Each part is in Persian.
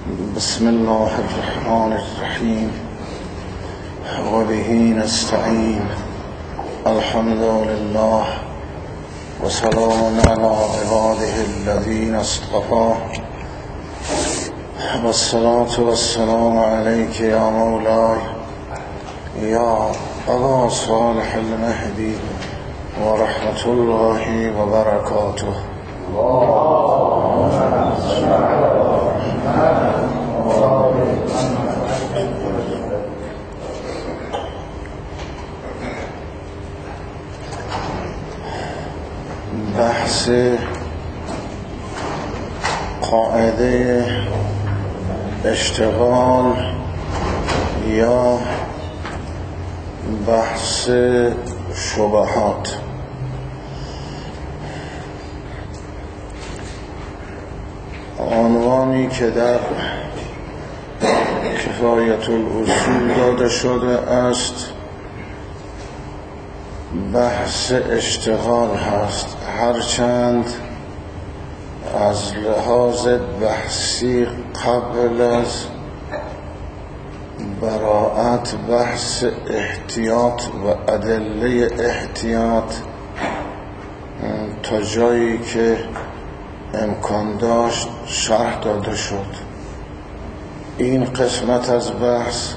بسم الله الرحمن الرحیم و به نستعین. الحمد لله و سلام علی عباده الذین اصطفی و الصلاة و السلام علیک یا مولای یا ابا صالح المهدی و رحمت الله و برکاته. بحث قاعده اشتغال یا بحث شبهات. عنوانی که در کفایت الاصول داده شده است بحث اشتغال هست، هرچند از لحاظ بحثی قبل از براءت بحث احتیاط و ادله احتیاط تا جایی که امکان داشت شرح داده شد. این قسمت از بحث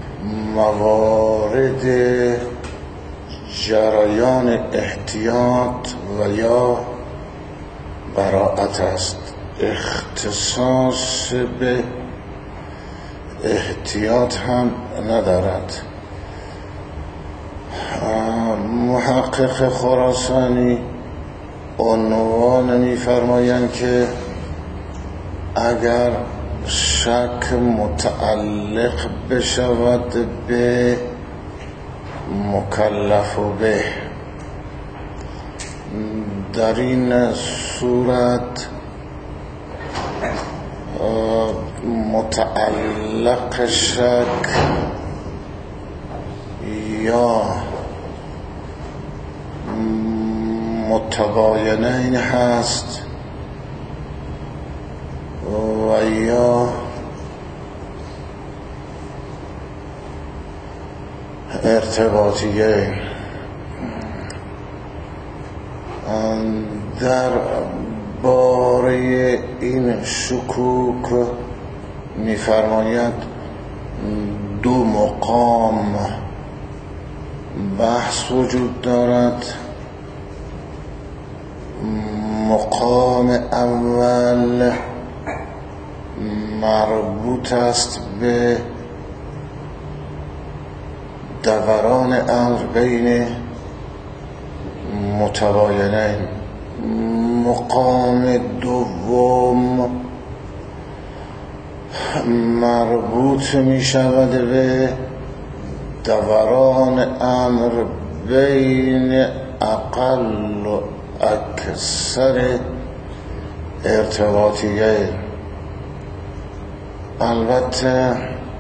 موارد جریان احتیاط و یا براءت است، اختصاص به احتیاط هم ندارد. محقق خراسانی عنوان می‌فرمایند که اگر شک متعلق بشود به مکلف به، در این صورت متعلق شک یا متباینین هست و یا ارتباطیه. در باره این شکوک می‌فرماید دو مقام بحث وجود دارد. مقام اول مربوط است به دوران امر بین متباینین. مقام دوم مربوط می شود به دوران امر بین اقل و اکثر ارتباطیه. البته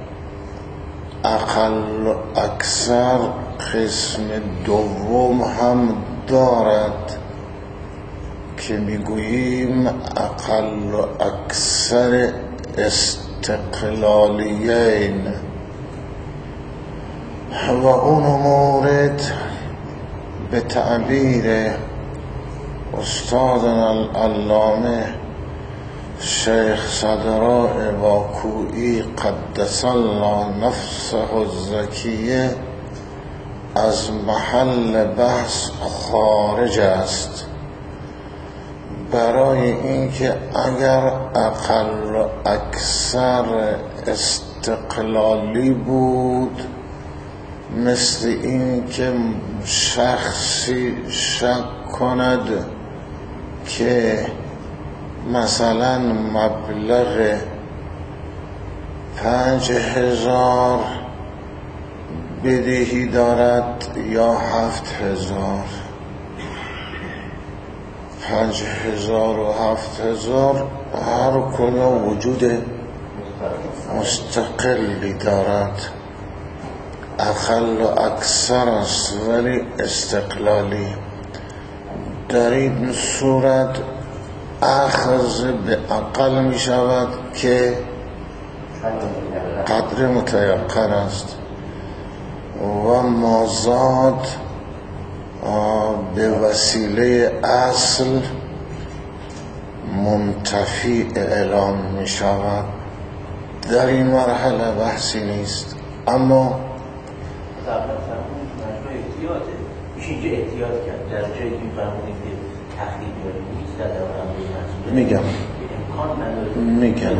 اقل و اکثر قسم دوم هم دارد که میگوییم اقل و اکثر استقلالیین و اون مورد به تعبیر استادنا العلامه شیخ صدراء واکوئی قدس الله نفسه الزکیه از محل بحث خارج است، برای اینکه اگر اقل و اکثر استقلالی بود مثل این که شخصی شک کند که مثلا مبلغ 5000 بدهی دارد یا 7000. 5000 و 7000 هر کدام وجود مستقلی دارد، اقل و اکثر است ولی استقلالی. در این صورت اخذ به اقل می شود که قدر متیقن است و مازاد به وسیله اصل منتفی اعلام می شود. در این مرحله بحثی نیست، اما میشه اینجا احتیاط کرد در جایی که فرمودید که تخریب یاری نیست در امر میگم امکان نداره میگم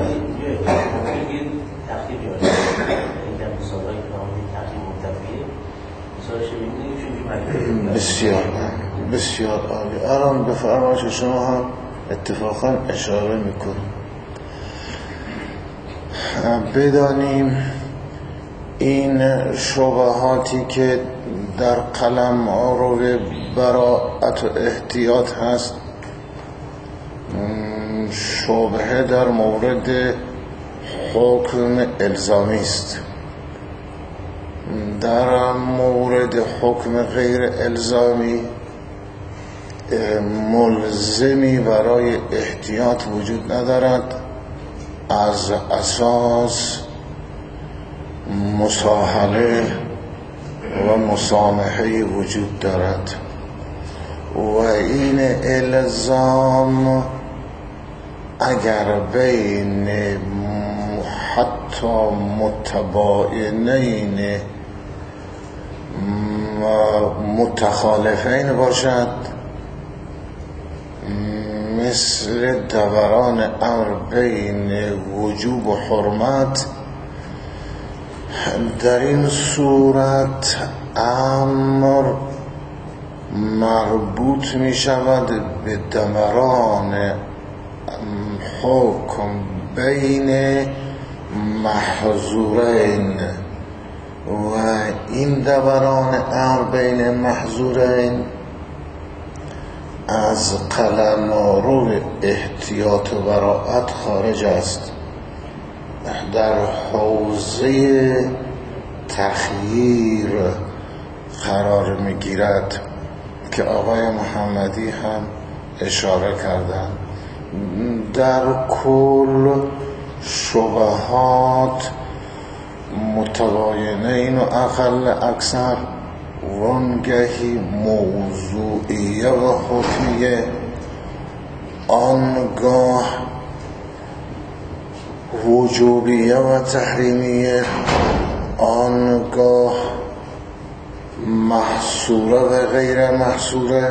تخریب یاری این در مثالهایی که فرمودید تخریب منتفیه مثالش ببینید بسیار بسیار عالی. الان به فرمایش شما هم اتفاقا اشاره میکنم. بدانیم این شبهاتی که در قلم رو براءت و احتیاط هست، شبهه در مورد حکم الزامی است. در مورد حکم غیر الزامی ملزمی برای احتیاط وجود ندارد، از اساس مساهله و مسامحه وجود دارد و این الزام اگر بین حتی متباینین متخالفین باشد، مثل دوران امر بین وجوب و حرمت، در این صورت امر مربوط می شود به دوران حکم بین محظورین و این دوران امر بین محظورین از قلمرو احتیاط و براءت خارج است، در حوزه تخییر قرار میگیرد که آقای محمدی هم اشاره کردند. در کل شبهات متباینین و اقل اکثر وانگهی موضوعیه و حکمیه، آنگاه وجوبیه و تحریمیه، آنگاه محصوره و غیر محصوره.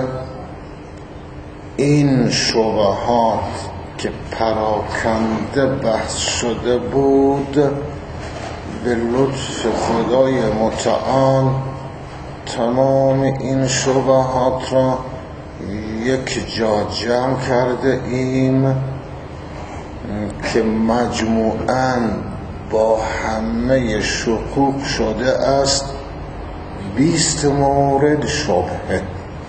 این شبهات که پراکنده بحث شده بود به لطف خدای متعال تمام این شبهات را یک جا جمع کرده ایم که مجموعاً با همه شکوک شده است 20 مورد شبهه،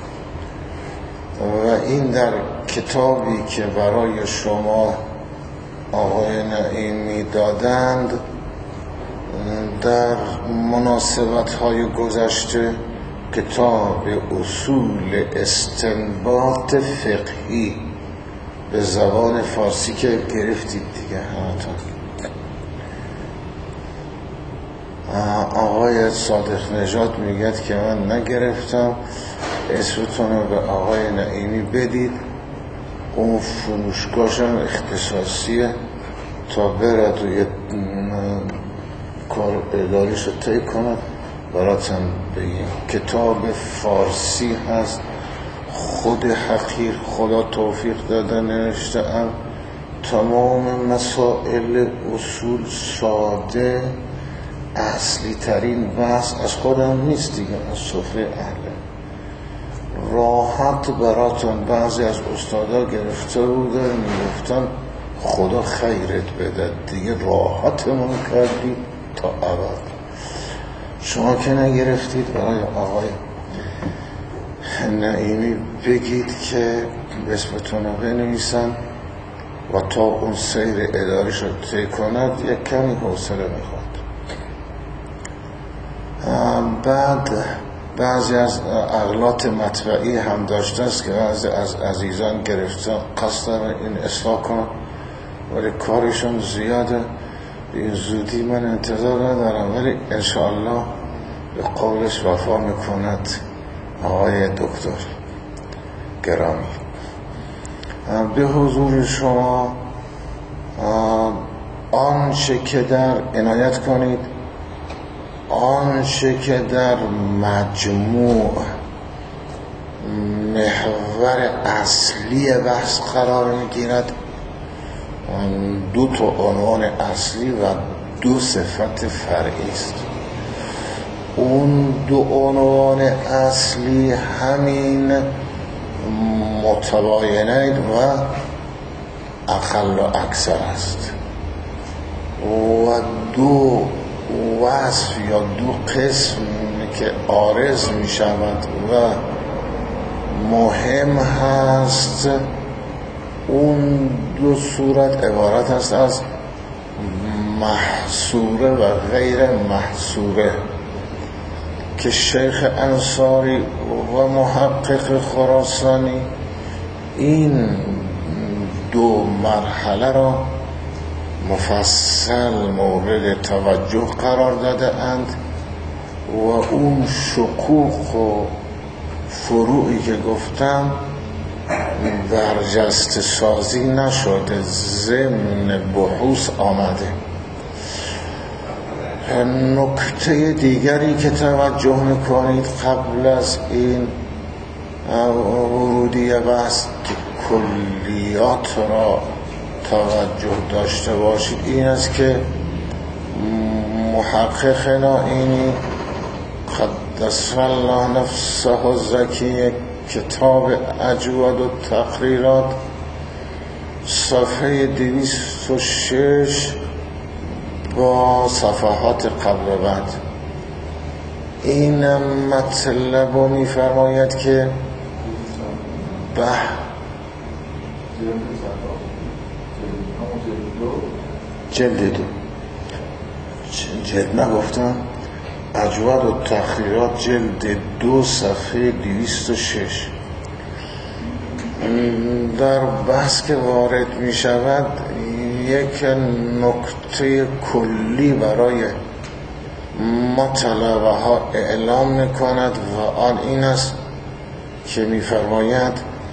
و این در کتابی که برای شما آقای نعیمی دادند در مناسبت‌های گذشته، کتاب اصول استنباط فقهی به زبان فارسی که گرفتید دیگه همتون. آقای صادق نژاد میگه که من نگرفتم، اسمتون رو به آقای نعیمی بدید، اون فروشگاهشم اختصاصیه تا برد و یه کار اداریش رو طی کند براتم بگیم. کتاب فارسی هست، خود حقیر خدا توفیق داده نوشته ام، تمام مسائل اصول ساده، اصلی ترین بحث از خودم نیست دیگه، از صفحه اهله، راحت براتون بعضی از استادا گرفته بوده میگفتن خدا خیرت بده دیگه، راحتمون کردی تا ابد. شما که نگرفتید برای آقای نعیمی بگید که اسمتون رو بنویسن و تا اون سیر اداریش رو طی کند یک کمی حوصله میخواد. بعد بعضی از اغلاط مطبعی هم داشته است که بعضی از عزیزان گرفتن قصدن این اصلاح کنن ولی کارشون زیاده به این زودی من انتظار ندارم، ولی انشاءالله به قولش وفا میکند آقای دکتر گرامی. به حضور شما آنچه که در عنایت کنید، آنچه که در مجموع محور اصلی بحث قرار میگیرد، دو تا عنوان اصلی و دو صفت فرعی است. اون دو عنوان اصلی همین متباینید و اقل و اکثر است و دو وصف یا دو قسم که عارض می شود و مهم هست، اون دو صورت عبارت است از محصوره و غیر محصوره که شیخ انصاری و محقق خراسانی این دو مرحله را مفصل مورد توجه قرار داده اند و اون شقوق و فروعی که گفتم برجسته سازی نشده، ضمن بحوث آمده. نکته دیگری که توجه میکنید قبل از این ورودی بحث که کلیات را توجه داشته باشید این است که محقق نائینی قدس الله نفسه الزکیه کتاب اجود و تقریرات صفحه 206 با صفحات قبل و بعد این مطلب رو می فرماید که جلد دو جلد نگفتم، اجود و تقریرات جلد 2 صفحه 206 در بحث که وارد می شود یک نکته کلی برای ما طلبه ها اعلام می کند و آن این است که می فرماید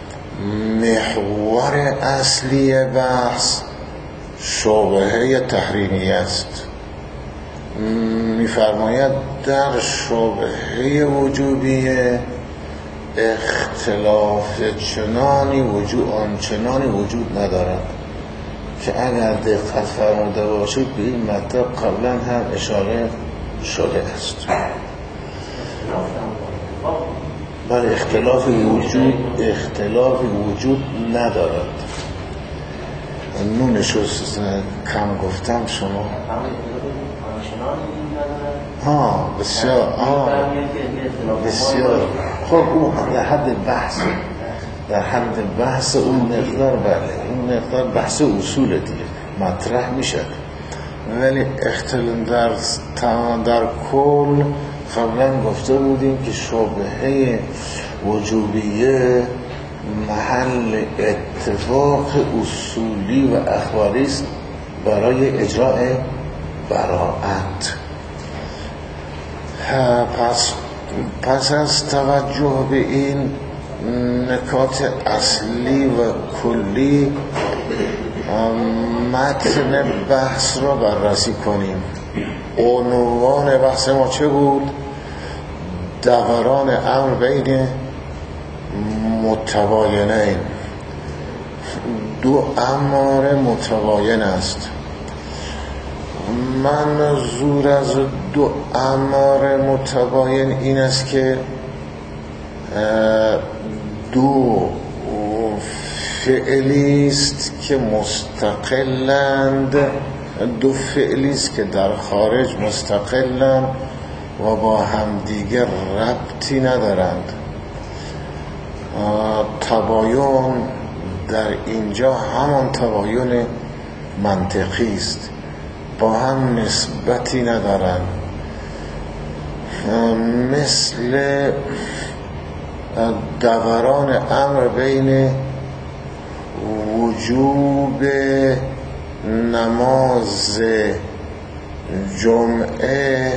محور اصلی بحث شبهه تحریمی است. می‌فرماید در شبهه وجوبیه اختلاف آنچنانی وجود ندارد که اگر دقت فرموده باشید به این مطلب قبلا هم اشاره شده است. بله، اختلاف وجود ندارد. نونش رو کم گفتم شما. بسیار خب اون در حد بحث اون مقدار، بله اون مقدار بحث اصول دیگه مطرح میشه، ولی در کل قبلا گفته بودیم که شبهه وجوبیه محل اتفاق اصولی و اخباری است برای اجراء براءت. پس از توجه به این نکات اصلی و کلی متن بحث را بررسی کنیم. عنوان بحث ما چه بود؟ دوران امر بین متباینین. دو امر متباین است. منظور از دو امر متباین این است که دو فعلی است که مستقلند، دو فعلی است که در خارج مستقلند و با همدیگر ربطی ندارند. تباین در اینجا همان تباین منطقی است، با هم نسبتی ندارند. مثل دوران امر بین وجوب نماز جمعه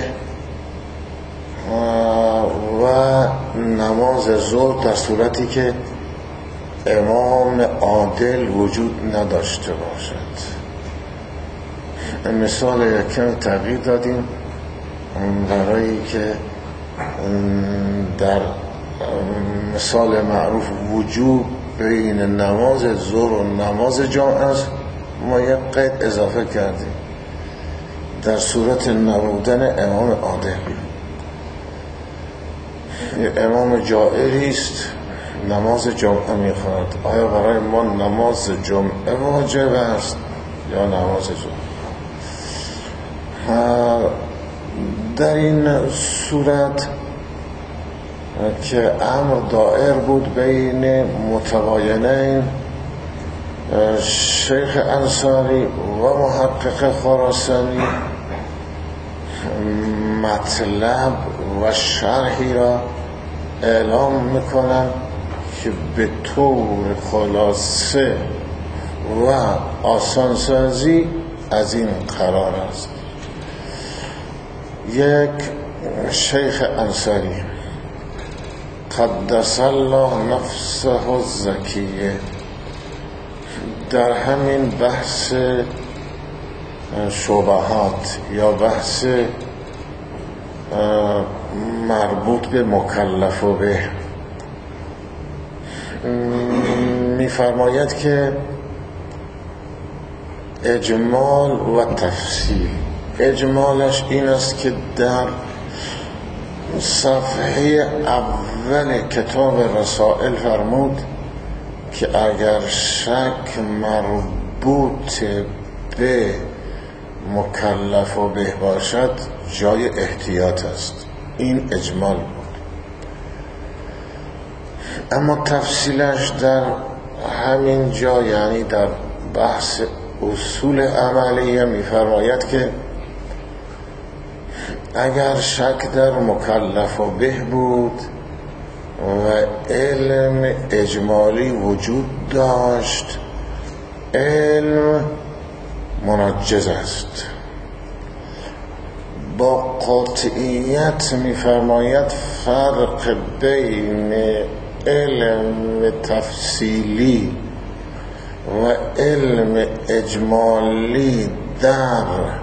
و نماز ظهر در صورتی که امام عادل وجود نداشته باشد. مثال یکم تغییر دادیم برای که در مثال معروف وجوب بین نماز ظهر و نماز جمعه است، ما یک قید اضافه کردیم در صورت نبودن امام عادل. امام جائری است، نماز جمعه میخواهد، آیا برای ما نماز جمعه واجب است یا نماز ظهر؟ در این صورت که امر دائر بود بین متباینین، شیخ انصاری و محقق خراسانی مطلب و شرحی را اعلام میکنند که به طور خلاصه و آسانسازی از این قرار است. یک شیخ انصاری قدس الله نفسه الزکیه در همین بحث شبهات یا بحث مربوط به مکلف و به می‌فرماید که اجمال و تفصیل. اجمالش این است که در صفحه اول کتاب رسائل فرمود که اگر شک مربوط به مکلف و به باشد جای احتیاط است. این اجمال بود. اما تفصیلش در همین جا، یعنی در بحث اصول عملیه، می‌فرماید که اگر شک در مکلف و به بود و علم اجمالی وجود داشت، علم منجز است. با قاطعیت می‌فرماید فرق بین علم تفصیلی و علم اجمالی در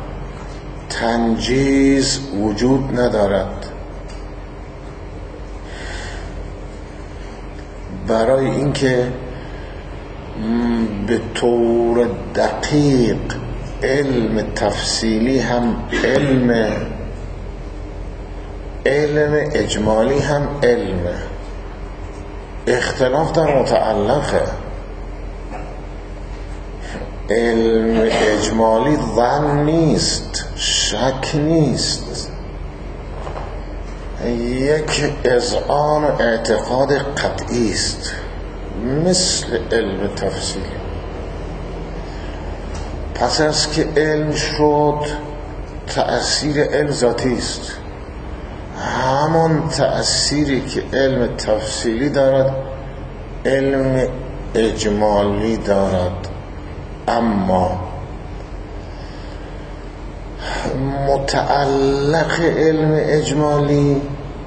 تنجیز وجود ندارد. برای اینکه به طور دقیق علم تفصیلی هم علم اجمالی هم علم، اختلاف در متعلقه. علم اجمالی ظن نیست، شک نیست، یک اذعان و اعتقاد قطعی است، مثل علم تفصیلی. پس از که علم شد، تأثیر علم ذاتی است، همان تأثیری که علم تفصیلی دارد علم اجمالی دارد. اما متعلق علم اجمالی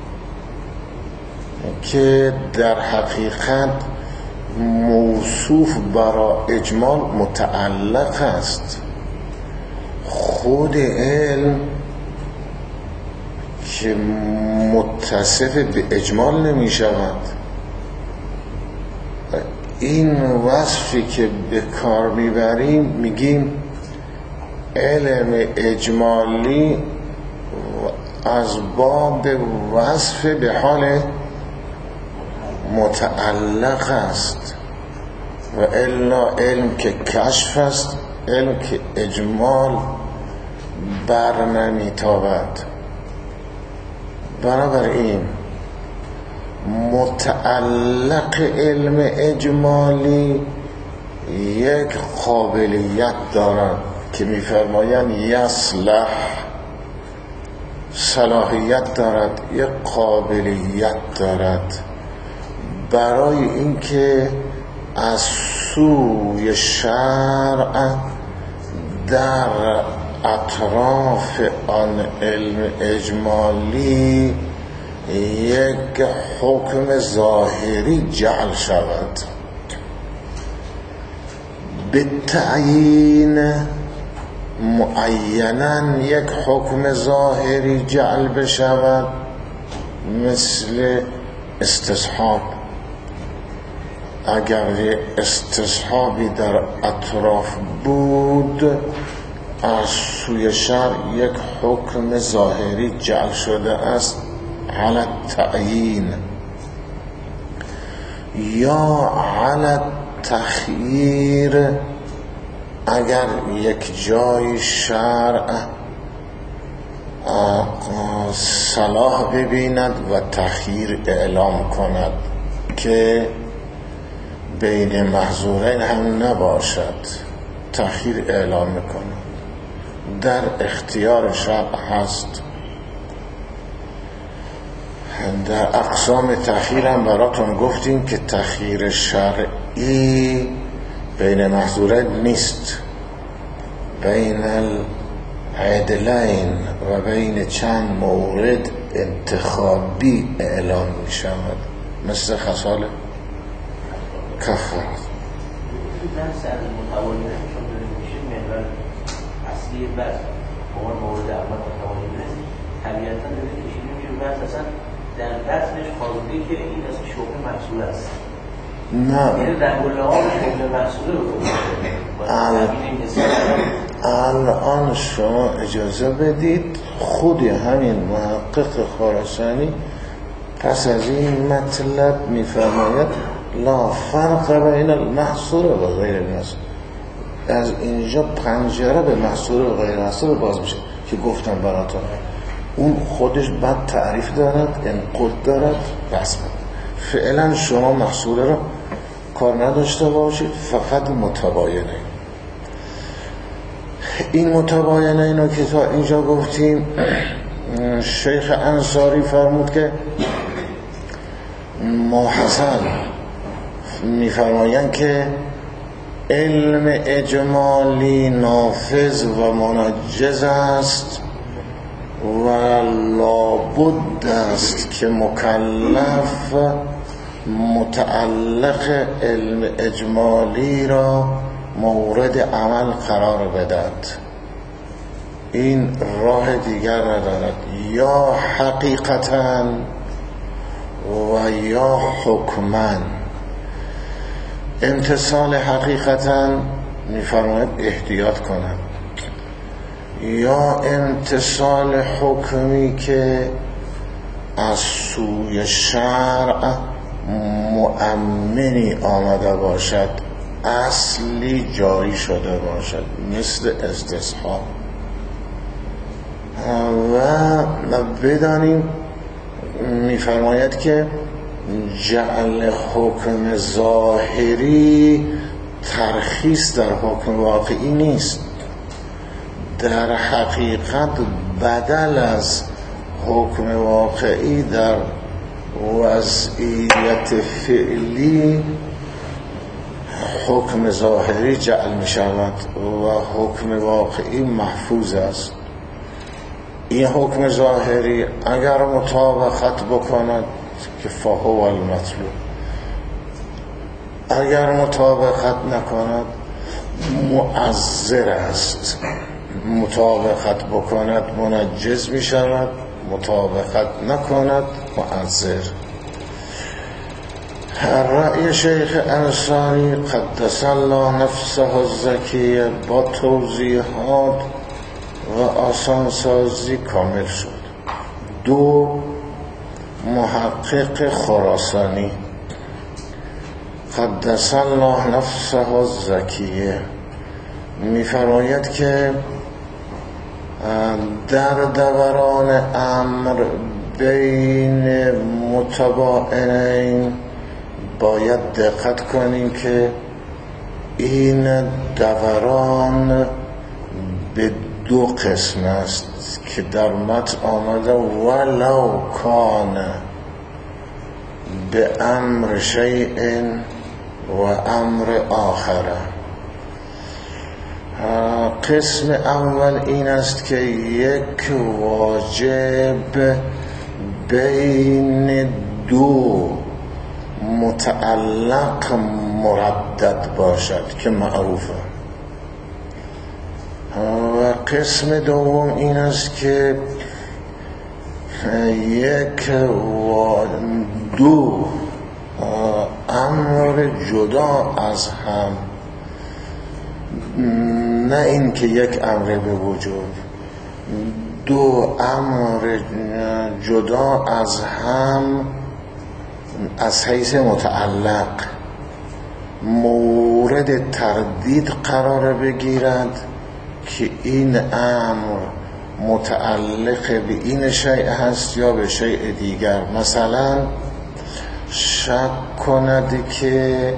که در حقیقت موصوف برای اجمال متعلق است، خود علم که متصف به اجمال نمی شود. این وصفی که به کار میبریم میگیم علم اجمالی از باب وصف به حال متعلق است، و الا علم که کشف است، علم که اجمال بر نمیتابد. بنابراین متعلق علم اجمالی یک قابلیت دارد که میفرمایند یصلح، صلاحیت دارد، یک قابلیت دارد برای اینکه از سوی شرع در اطراف آن علم اجمالی یک حکم ظاهری جعل شود، به تعیین معیناً یک حکم ظاهری جعل بشود، مثل استصحاب. اگر یک استصحابی در اطراف بود، از سوی شرع یک حکم ظاهری جعل شده است علی التعیین یا علی التخییر. اگر یک جای شرع صلاح ببیند و تخییر اعلام کند که بین محظورین هم نباشد، تخییر اعلام میکنه، در اختیار شرع هست. در اقسام تخییر هم براتون گفتیم که تخییر شرعی بین محظورین نیست، بین العدلین و بین چند مورد انتخابی اعلام می شود، مثل خصال کفارت. بحث از متوالینه چون داریم میشه محور اصلی بحث با مورد اول متوالینه طبیعتا داریم کشیدیم که بحث اصلا در بحثش خواهدی که این اصلا شغل محصول است. نه، یعنی در گله ها شغل محصول رو الان شما اجازه بدید خود همین محقق خراسانی پس از این مطلب میفرماید لا فرق بین المحصول و غیر المحصول. از اینجا پنجره به محصول و غیر محصول باز میشه که گفتم براتون. اون خودش بعد تعریف دارد، انقد دارد، بس. فعلا شما محصول رو کار نداشته باشید، فقط متباینه. این متباینه اینو که تا اینجا گفتیم، شیخ انصاری فرمود که محسن میفرمایند که علم اجمالی نافذ و منجز است و لابد است که مکلف متعلق علم اجمالی را مورد عمل قرار بدهد. این راه دیگر ندارد، یا حقیقتاً و یا حکماً. امتثال حقیقتاً می‌فرماید احتیاط کنند، یا امتثال حکمی که از سوی شرع مؤمنی آمده باشد، اصلی جاری شده باشد، مثل استصحاب. و بدانیم میفرماید که جعل حکم ظاهری ترخیص در حکم واقعی نیست، در حقیقت بدل از حکم واقعی در وضعیت فعلی حکم ظاهری جعل می شود و حکم واقعی محفوظ است. این حکم ظاهری اگر مطابقت بکند که فهو المطلوب، اگر مطابقت نکند مؤثر است. مطابقت بکند منجز می شود، مطابقت نکند مؤثر. رأی شیخ انصاری قدس الله نفسه الزکیه با توضیحات و آسانسازی کامل شد. دو، محقق خراسانی قدس الله نفسه الزکیه می‌فرماید که در دوران امر بین متباینین باید دقت کنیم که این دوران به دو قسم است که در متن آمده ولو کان به امر شیء و امر آخره. قسم اول این است که یک واجب بین دو متعلق مردد باشد که معروفه، و قسم دوم این است که یک و دو امر جدا از هم، نه این که یک امر به وجود، دو امر جدا از هم از حیث متعلق مورد تردید قرار بگیرد که این امر متعلق به این شیء هست یا به شیء دیگر. مثلا شک کند که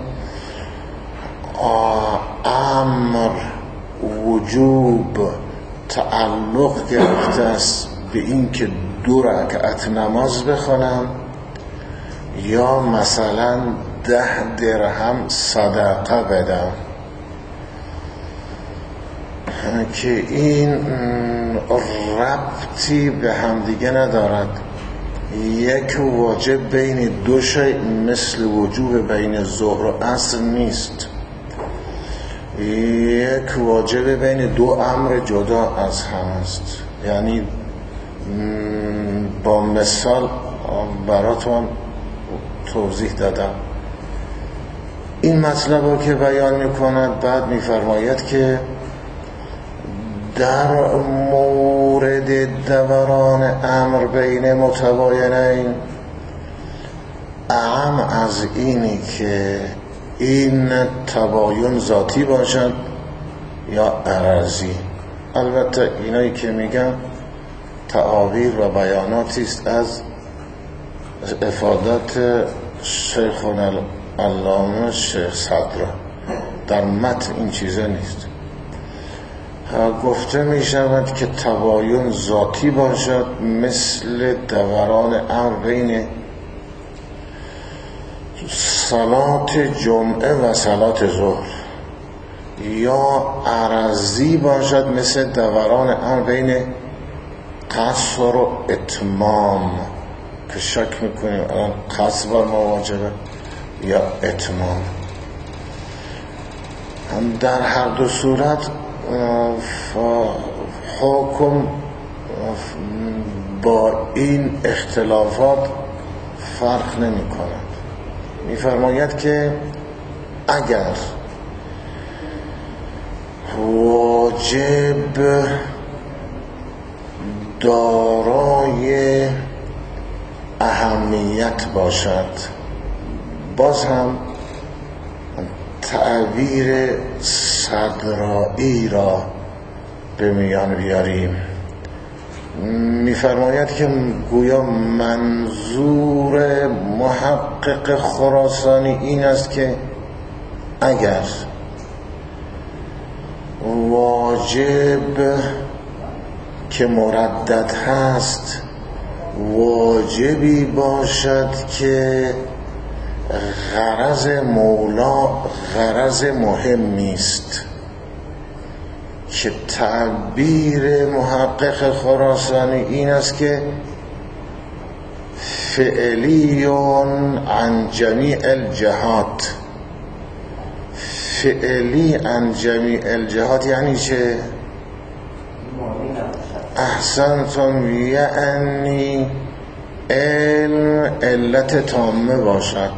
امر وجوب تعلق گرفته است به این که 2 رکعت نماز بخونم یا مثلا 10 درهم صدقه بدم، که این ربطی به همدیگه ندارد. یک واجب بین 2 شیء مثل وجوب بین ظهر و عصر نیست، یک واجب بین 2 امر جدا از هم است. یعنی با مثال براتون توضیح دادم. این مطلب رو که بیان میکند بعد میفرماید که در مورد دوران امر بین متباینین اعم از اینی که این تباین ذاتی باشد یا عرضی. البته اینایی که میگم تعابیر و بیاناتی است از افادات شیخنا العلامه شیخ صدر، در متن این چیزه نیست. گفته می شود که تباین ذاتی باشد مثل دوران امر بین صلات جمعه و صلات ظهر، یا عرضی باشد مثل دوران امر بین قصر و اتمام، که شک میکنیم الان قصر بر ما واجبه یا اتمام. در هر دو صورت حکم با این اختلافات فرق نمی کند. می فرماید که اگر واجب دارای اهمیت باشد، باز هم تعبیر صدرائی را به میان بیاریم. می‌فرماید که گویا منظور محقق خراسانی این است که اگر واجب که مردد هست واجبی باشد که غرض مولا غرض مهمی است، که تعبیر محقق خراسانی این است که فعلیون عن جمیع الجهات. فعلی عن جمیع الجهات یعنی چه؟ احسنتم، یعنی علم علت تامه باشد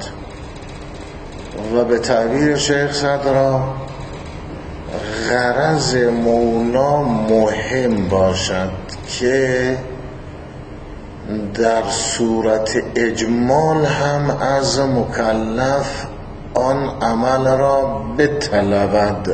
و به تعبیر شیخ صدرا غرض مولا مهم باشد که در صورت اجمال هم از مکلف آن عمل را بطلبد.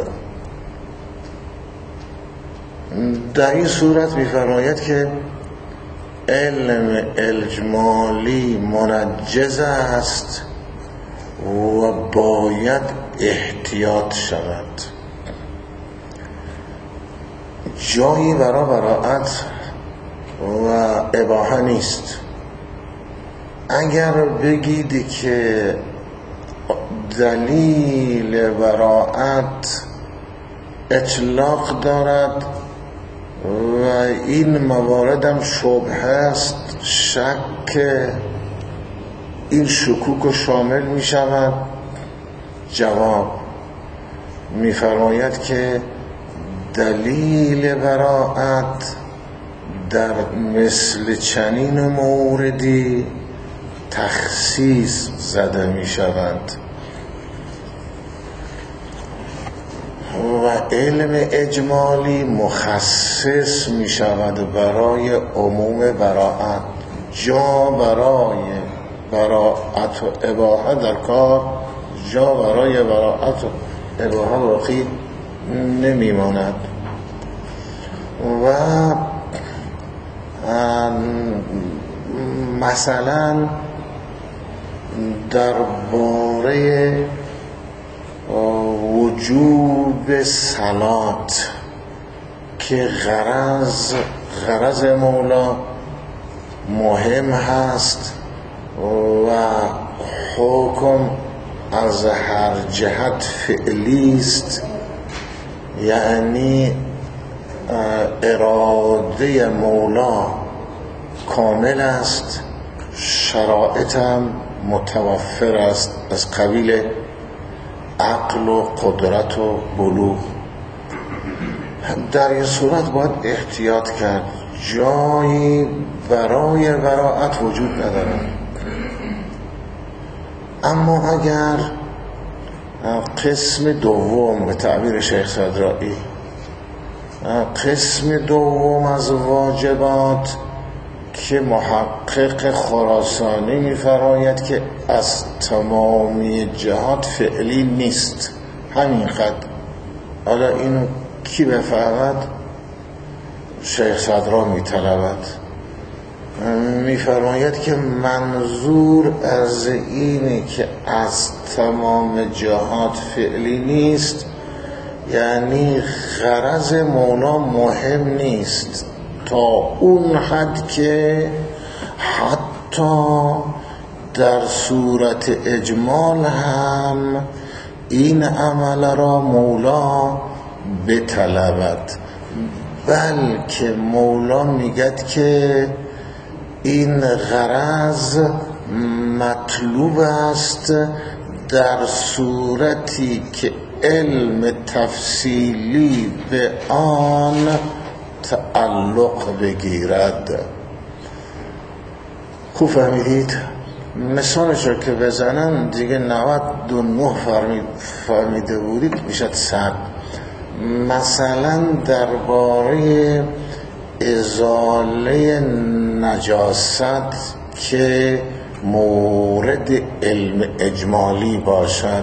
در این صورت می‌فرماید که علم اجمالی منجز است و باید احتیاط شود. جایی برای براءت و اباحه نیست. اگر بگید که دلیل براءت اطلاق دارد و این موارد هم شبهه است، شک این شکوک رو شامل می شود. جواب می فرماید که دلیل براءت در مثل چنین موردی تخصیص زده می شود و علم اجمالی مخصص می شود برای عموم براءت. جا برای براءت و اباحه در کار، جا برای براءت و اباحه باقی نمی ماند. و مثلا درباره وجوب صلات که غرض مولا مهم هست و حکم از هر جهت فعلی است، یعنی اراده مولا کامل است، شرایط هم متوفر است از قبیل عقل و قدرت و بلوغ. در این صورت باید احتیاط کرد، جایی برای براءت وجود ندارد. اما اگر قسم دوم به تعبیر شیخ صدرائی، قسم دوم از واجبات که محقق خراسانی می‌فرماید که از تمامی جهات فعلی نیست، همینقدر. حالا اینو کی بفهمد؟ شیخ صدرا می‌طلبد. می‌فرماید که منظور از اینه که از تمام جهات فعلی نیست، یعنی غرض مولا مهم نیست تا اون حد که حتی در صورت اجمال هم این عمل را مولا بطلبد، بلکه مولا میگد که این غرض مطلوب است در صورتی که علم تفصیلی به آن تعلق بگیرد. خوب فهمیدید؟ مثالش رو که بزنم دیگه 99 فهمیده بودید میشد 100. مثلا درباره ازاله نجاست که مورد علم اجمالی باشد،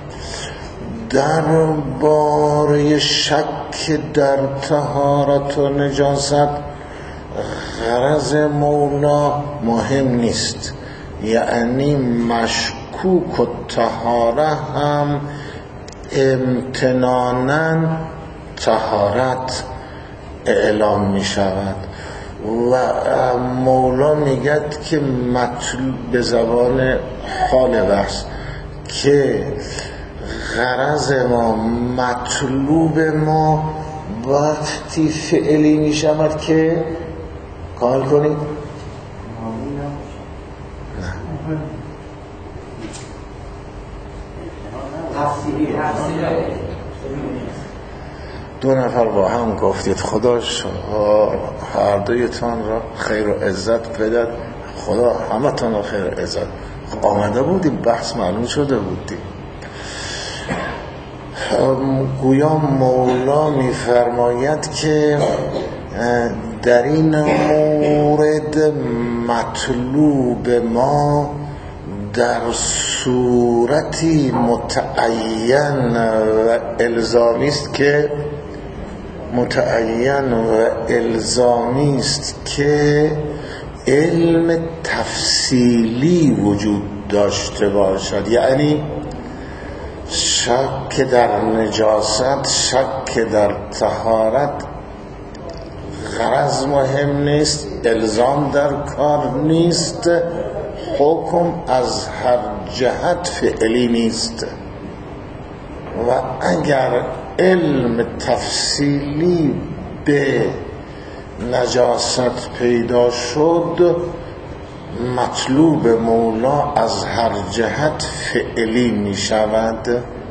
درباره شک در طهارت و نجاست غرض مولا مهم نیست، یعنی مشکوک و طهاره هم امتناناً طهارت اعلام می شود و مولا میگد که مطلوب به زبان حال بحث که غرض ما مطلوب ما وقتی فعلی می شود که کامل کنید. دو نفر با هم گفتید خدا هر دویتان را خیر و عزت بدد، خدا همه تان را خیر و عزت. خب آمده بودیم، بحث معلوم شده بودیم. گویا مولا میفرماید که در این مورد مطلوب ما در صورتی متعین و الزامی است که علم تفصیلی وجود داشته باشد، یعنی شک در نجاست، شک در طهارت غرض مهم نیست، الزام در کار نیست، حکم از هر جهت فعلی نیست. و اگر علم تفصیلی به نجاست پیدا شد، مطلوب مولا از هر جهت فعلی می شود.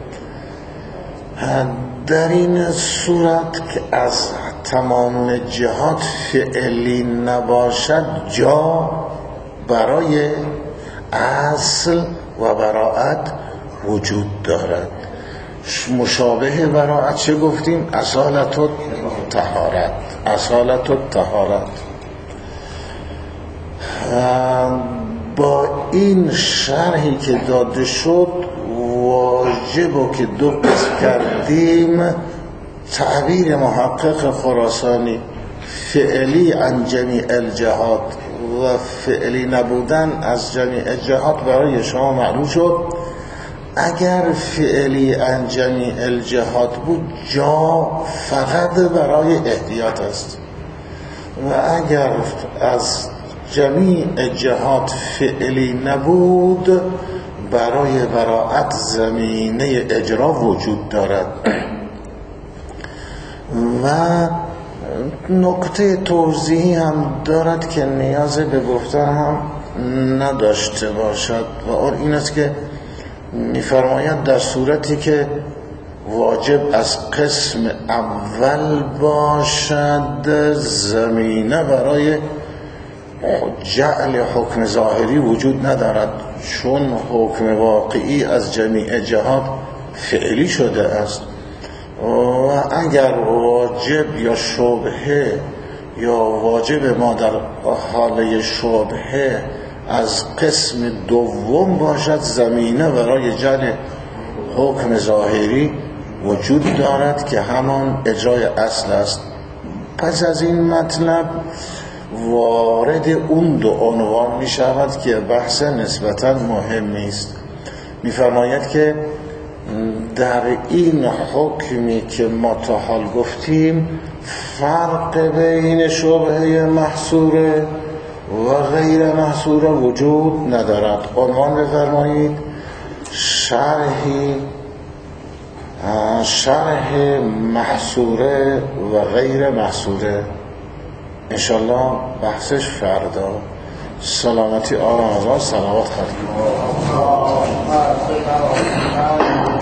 در این صورت که از تمام جهات فعلی نباشد، جا برای اصل و براءت وجود دارد. مشابه براءت چه گفتیم؟ اصالت و طهارت. اصالت و طهارت. با این شرحی که داده شد، واجبو که دو قسم کردیم، تعبیر محقق خراسانی فعلی عن جمیع الجهات و فعلی نبودن از جمیع جهات برای شما معلوم شد. اگر فعلی عن جمیع الجهات بود، جا فقط برای احتیاط است، و اگر از جمیع جهات فعلی نبود، برای براءت زمینه اجرا وجود دارد. و نکته توضیحی هم دارد که نیاز به گفتن هم نداشته باشد، و آن این است که می‌فرماید در صورتی که واجب از قسم اول باشد، زمینه برای جعل حکم ظاهری وجود ندارد، چون حکم واقعی از جمیع جهات فعلی شده است. و اگر واجب یا شبهه یا واجب ما در حاله شبهه از قسم دوم باشد، زمینه برای جعل حکم ظاهری وجود دارد که همان اجرای اصل است. پس از این مطلب وارد اون دو عنوان می شود که بحث نسبتاً مهمی است. می فرماید که در این حکمی که ما تا حال گفتیم، فرق بین شبهه محصوره و غیر محصوره وجود ندارد. عنوان بفرمایید شرح محصوره و غیر محصوره. انشالله بحثش فردا. سلامتی آرام آزاد، سلامت خواهد.